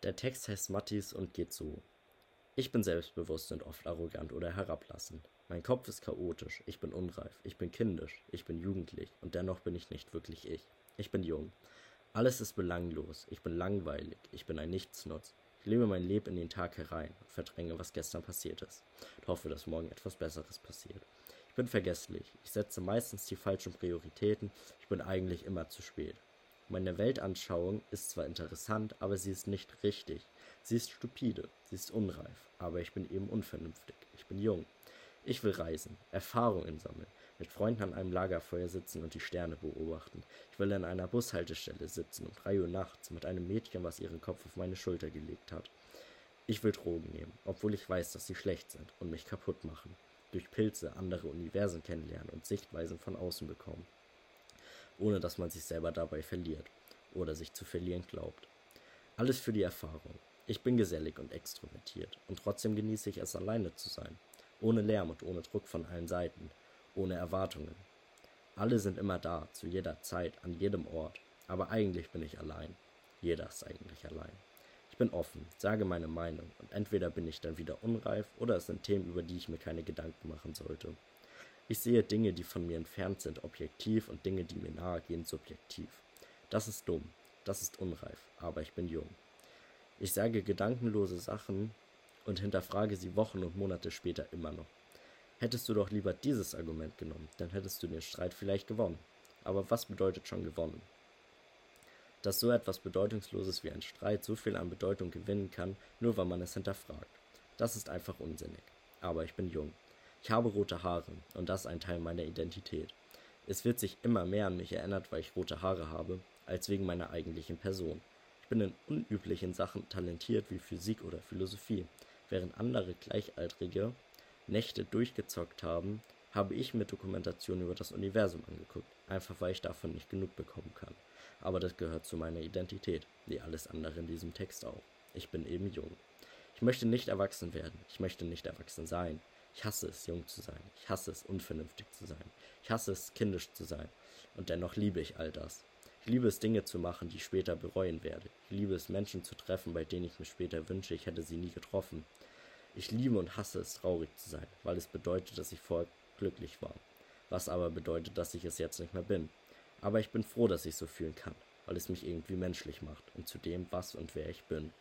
Der Text heißt Mattis und geht so: Ich bin selbstbewusst und oft arrogant oder herablassend. Mein Kopf ist chaotisch, ich bin unreif, ich bin kindisch, ich bin jugendlich und dennoch bin ich nicht wirklich ich. Ich bin jung. Alles ist belanglos, ich bin langweilig, ich bin ein Nichtsnutz. Ich lebe mein Leben in den Tag herein und verdränge, was gestern passiert ist. Und hoffe, dass morgen etwas Besseres passiert. Ich bin vergesslich, ich setze meistens die falschen Prioritäten, ich bin eigentlich immer zu spät. Meine Weltanschauung ist zwar interessant, aber sie ist nicht richtig. Sie ist stupide, sie ist unreif, aber ich bin eben unvernünftig. Ich bin jung. Ich will reisen, Erfahrungen sammeln, mit Freunden an einem Lagerfeuer sitzen und die Sterne beobachten. Ich will an einer Bushaltestelle sitzen um 3 Uhr nachts mit einem Mädchen, was ihren Kopf auf meine Schulter gelegt hat. Ich will Drogen nehmen, obwohl ich weiß, dass sie schlecht sind und mich kaputt machen. Durch Pilze andere Universen kennenlernen und Sichtweisen von außen bekommen, ohne dass man sich selber dabei verliert oder sich zu verlieren glaubt. Alles für die Erfahrung. Ich bin gesellig und extrovertiert und trotzdem genieße ich es, alleine zu sein. Ohne Lärm und ohne Druck von allen Seiten, ohne Erwartungen. Alle sind immer da, zu jeder Zeit, an jedem Ort, aber eigentlich bin ich allein. Jeder ist eigentlich allein. Ich bin offen, sage meine Meinung und entweder bin ich dann wieder unreif oder es sind Themen, über die ich mir keine Gedanken machen sollte. Ich sehe Dinge, die von mir entfernt sind, objektiv und Dinge, die mir nahe gehen, subjektiv. Das ist dumm, das ist unreif, aber ich bin jung. Ich sage gedankenlose Sachen und hinterfrage sie Wochen und Monate später immer noch. Hättest du doch lieber dieses Argument genommen, dann hättest du den Streit vielleicht gewonnen. Aber was bedeutet schon gewonnen? Dass so etwas Bedeutungsloses wie ein Streit so viel an Bedeutung gewinnen kann, nur weil man es hinterfragt. Das ist einfach unsinnig. Aber ich bin jung. Ich habe rote Haare und das ist ein Teil meiner Identität. Es wird sich immer mehr an mich erinnert, weil ich rote Haare habe, als wegen meiner eigentlichen Person. Ich bin in unüblichen Sachen talentiert wie Physik oder Philosophie. Während andere Gleichaltrige Nächte durchgezockt haben, habe ich mir Dokumentationen über das Universum angeguckt, einfach weil ich davon nicht genug bekommen kann. Aber das gehört zu meiner Identität, wie alles andere in diesem Text auch. Ich bin eben jung. Ich möchte nicht erwachsen werden, ich möchte nicht erwachsen sein. Ich hasse es, jung zu sein. Ich hasse es, unvernünftig zu sein. Ich hasse es, kindisch zu sein. Und dennoch liebe ich all das. Ich liebe es, Dinge zu machen, die ich später bereuen werde. Ich liebe es, Menschen zu treffen, bei denen ich mir später wünsche, ich hätte sie nie getroffen. Ich liebe und hasse es, traurig zu sein, weil es bedeutet, dass ich vorher glücklich war. Was aber bedeutet, dass ich es jetzt nicht mehr bin. Aber ich bin froh, dass ich so fühlen kann, weil es mich irgendwie menschlich macht und zu dem, was und wer ich bin.